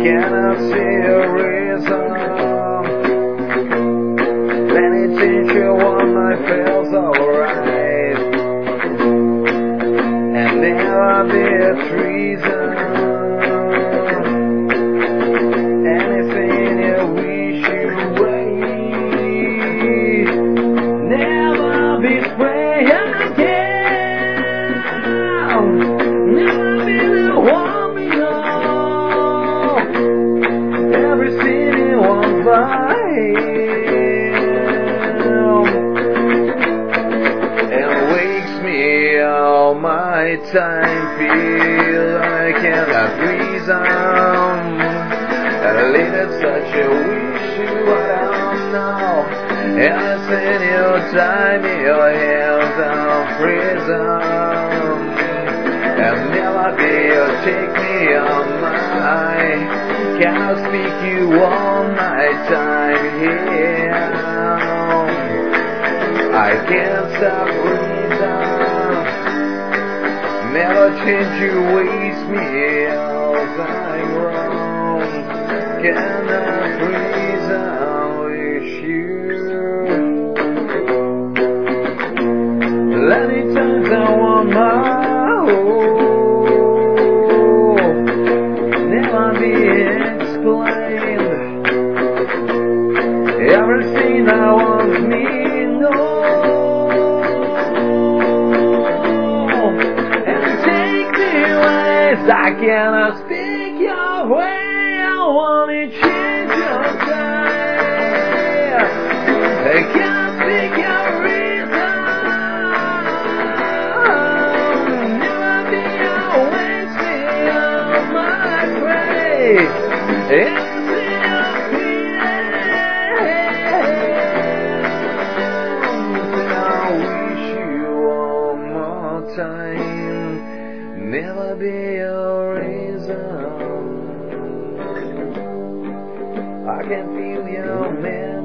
cannot see a reason. Many things you want, I feel so right, and never be a treason. Anything you wish you wait, never betray again. Never be the one we know. Every city won't fight. All my time feel I cannot reason. I lived such a wish you what I don't know. Innocent you time in your hands on prison. And never be you take me on my. Can't speak you all my time here. I can't stop breathing. Never change you, waste me else I'm wrong. Cannot reason with you. Many times I want my own, never be explained. Everything I want me know. I cannot speak your way. I wanna change your time. I can't speak your reason. Never be always me on my grave. Everything I feel, I wish you one more time. Never be your reason. I can feel your man.